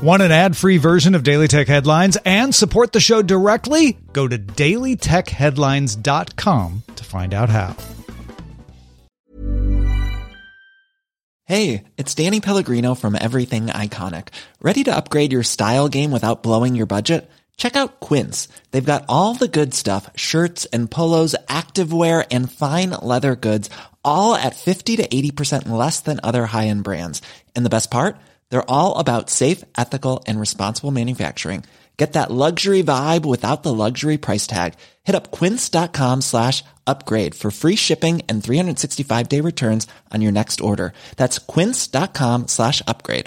Want an ad-free version of Daily Tech Headlines and support the show directly? Go to dailytechheadlines.com to find out how. Hey, it's Danny Pellegrino from Everything Iconic. Ready to upgrade your style game without blowing your budget? Check out Quince. They've got all the good stuff, shirts and polos, activewear, and fine leather goods, all at 50 to 80% less than other high-end brands. And the best part? They're all about safe, ethical, and responsible manufacturing. Get that luxury vibe without the luxury price tag. Hit up quince.com/upgrade for free shipping and 365-day returns on your next order. That's quince.com/upgrade.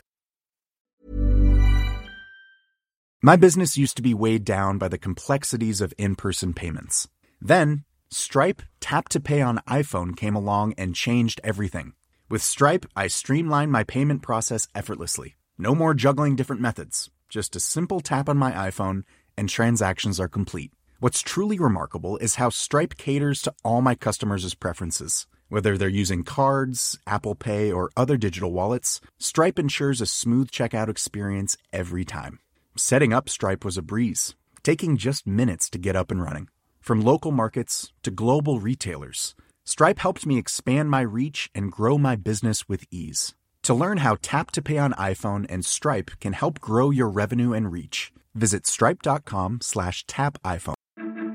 My business used to be weighed down by the complexities of in-person payments. Then, Stripe Tap to Pay on iPhone came along and changed everything. With Stripe, I streamlined my payment process effortlessly. No more juggling different methods. Just a simple tap on my iPhone and transactions are complete. What's truly remarkable is how Stripe caters to all my customers' preferences. Whether they're using cards, Apple Pay, or other digital wallets, Stripe ensures a smooth checkout experience every time. Setting up Stripe was a breeze, taking just minutes to get up and running. From local markets to global retailers, Stripe helped me expand my reach and grow my business with ease. To learn how Tap to Pay on iPhone and Stripe can help grow your revenue and reach, visit stripe.com/tapiphone.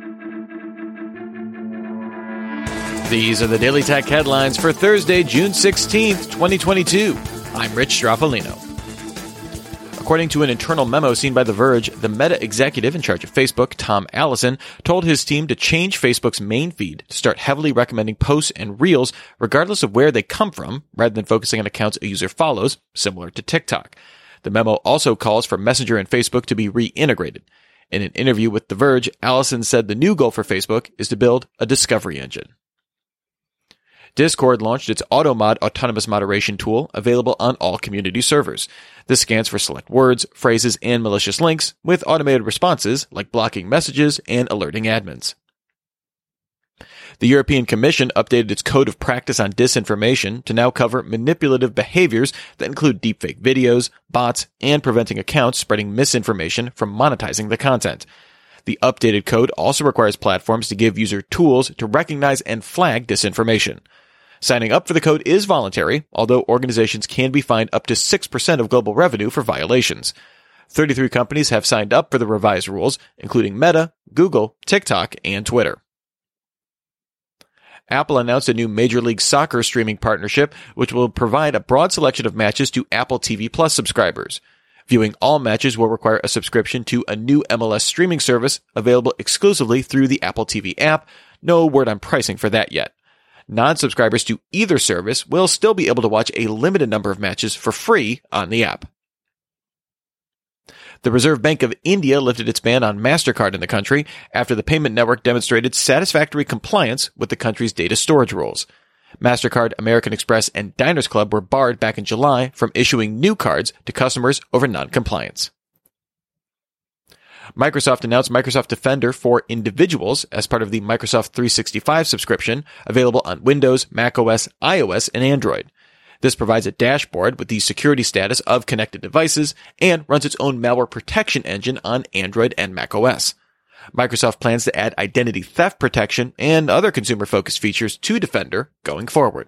These are the Daily Tech headlines for Thursday, June 16th, 2022. I'm Rich Straffolino. According to an internal memo seen by The Verge, the Meta executive in charge of Facebook, Tom Allison, told his team to change Facebook's main feed to start heavily recommending posts and reels regardless of where they come from, rather than focusing on accounts a user follows, similar to TikTok. The memo also calls for Messenger and Facebook to be reintegrated. In an interview with The Verge, Allison said the new goal for Facebook is to build a discovery engine. Discord launched its AutoMod autonomous moderation tool, available on all community servers. This scans for select words, phrases, and malicious links, with automated responses like blocking messages and alerting admins. The European Commission updated its Code of Practice on Disinformation to now cover manipulative behaviors that include deepfake videos, bots, and preventing accounts spreading misinformation from monetizing the content. The updated code also requires platforms to give user tools to recognize and flag disinformation. Signing up for the code is voluntary, although organizations can be fined up to 6% of global revenue for violations. 33 companies have signed up for the revised rules, including Meta, Google, TikTok, and Twitter. Apple announced a new Major League Soccer streaming partnership, which will provide a broad selection of matches to Apple TV Plus subscribers. Viewing all matches will require a subscription to a new MLS streaming service available exclusively through the Apple TV app. No word on pricing for that yet. Non-subscribers to either service will still be able to watch a limited number of matches for free on the app. The Reserve Bank of India lifted its ban on MasterCard in the country after the payment network demonstrated satisfactory compliance with the country's data storage rules. MasterCard, American Express, and Diners Club were barred back in July from issuing new cards to customers over non-compliance. Microsoft announced Microsoft Defender for individuals as part of the Microsoft 365 subscription, available on Windows, macOS, iOS, and Android. This provides a dashboard with the security status of connected devices and runs its own malware protection engine on Android and macOS. Microsoft plans to add identity theft protection and other consumer-focused features to Defender going forward.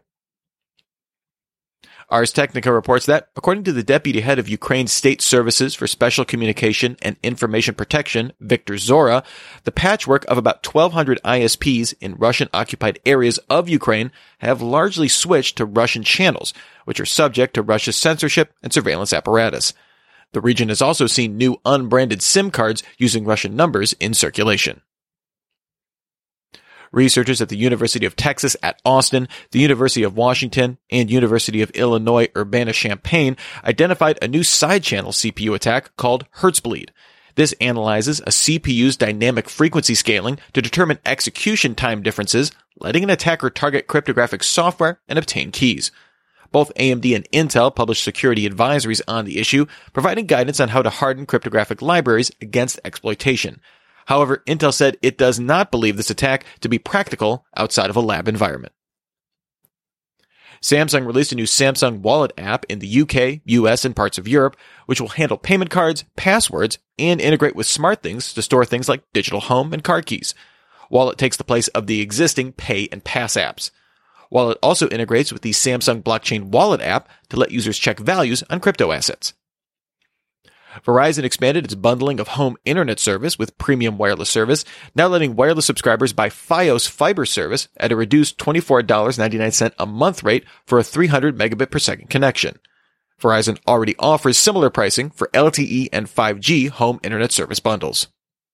Ars Technica reports that, according to the deputy head of Ukraine's State Services for Special Communication and Information Protection, Viktor Zora, the patchwork of about 1,200 ISPs in Russian-occupied areas of Ukraine have largely switched to Russian channels, which are subject to Russia's censorship and surveillance apparatus. The region has also seen new unbranded SIM cards using Russian numbers in circulation. Researchers at the University of Texas at Austin, the University of Washington, and University of Illinois Urbana-Champaign identified a new side-channel CPU attack called Hertzbleed. This analyzes a CPU's dynamic frequency scaling to determine execution time differences, letting an attacker target cryptographic software and obtain keys. Both AMD and Intel published security advisories on the issue, providing guidance on how to harden cryptographic libraries against exploitation. However, Intel said it does not believe this attack to be practical outside of a lab environment. Samsung released a new Samsung Wallet app in the UK, US, and parts of Europe, which will handle payment cards, passwords, and integrate with SmartThings to store things like digital home and car keys. Wallet takes the place of the existing Pay and Pass apps. Wallet also integrates with the Samsung Blockchain Wallet app to let users check values on crypto assets. Verizon expanded its bundling of home internet service with premium wireless service, now letting wireless subscribers buy Fios fiber service at a reduced $24.99 a month rate for a 300 megabit per second connection. Verizon already offers similar pricing for LTE and 5G home internet service bundles.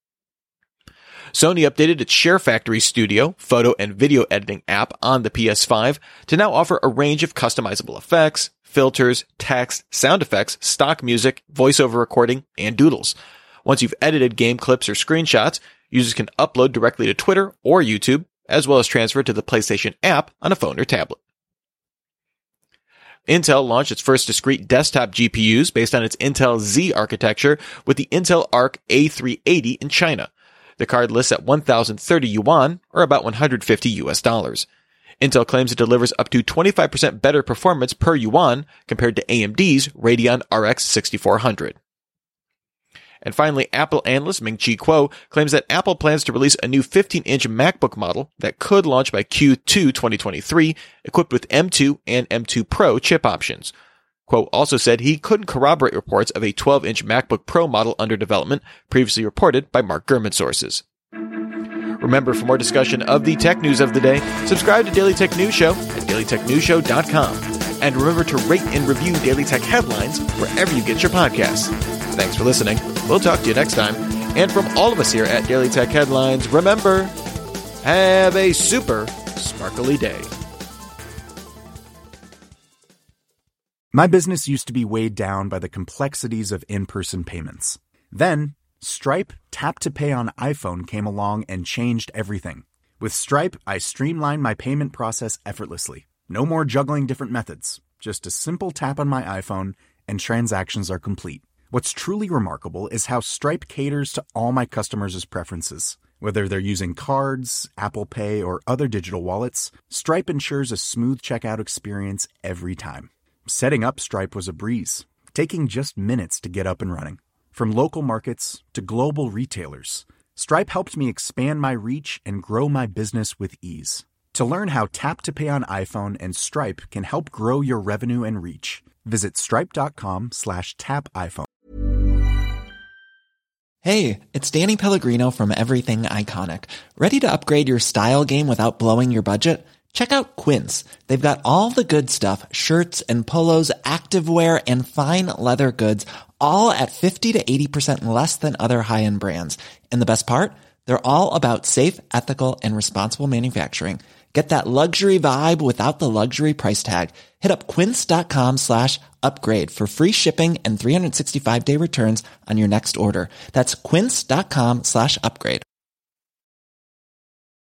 Sony updated its Share Factory Studio photo and video editing app on the PS5 to now offer a range of customizable effects, filters, text, sound effects, stock music, voiceover recording, and doodles. Once you've edited game clips or screenshots, users can upload directly to Twitter or YouTube, as well as transfer to the PlayStation app on a phone or tablet. Intel launched its first discrete desktop GPUs based on its Intel Z architecture with the Intel Arc A380 in China. The card lists at 1,030 yuan, or about $150 US. Intel claims it delivers up to 25% better performance per yuan compared to AMD's Radeon RX 6400. And finally, Apple analyst Ming-Chi Kuo claims that Apple plans to release a new 15-inch MacBook model that could launch by Q2 2023, equipped with M2 and M2 Pro chip options. Kuo also said he couldn't corroborate reports of a 12-inch MacBook Pro model under development, previously reported by Mark Gurman sources. Remember, for more discussion of the tech news of the day, subscribe to Daily Tech News Show at dailytechnewsshow.com. And remember to rate and review Daily Tech headlines wherever you get your podcasts. Thanks for listening. We'll talk to you next time. And from all of us here at Daily Tech Headlines, remember, have a super sparkly day. My business used to be weighed down by the complexities of in-person payments. Then, Stripe Tap to Pay on iPhone came along and changed everything. With Stripe, I streamlined my payment process effortlessly. No more juggling different methods. Just a simple tap on my iPhone and transactions are complete. What's truly remarkable is how Stripe caters to all my customers' preferences. Whether they're using cards, Apple Pay, or other digital wallets, Stripe ensures a smooth checkout experience every time. Setting up Stripe was a breeze, taking just minutes to get up and running. From local markets to global retailers, Stripe helped me expand my reach and grow my business with ease. To learn how Tap to Pay on iPhone and Stripe can help grow your revenue and reach, visit stripe.com/tapiphone. Hey, it's Danny Pellegrino from Everything Iconic. Ready to upgrade your style game without blowing your budget? Check out Quince. They've got all the good stuff, shirts and polos, activewear, and fine leather goods, all at 50 to 80% less than other high-end brands. And the best part? They're all about safe, ethical, and responsible manufacturing. Get that luxury vibe without the luxury price tag. Hit up quince.com/upgrade for free shipping and 365-day returns on your next order. That's quince.com/upgrade.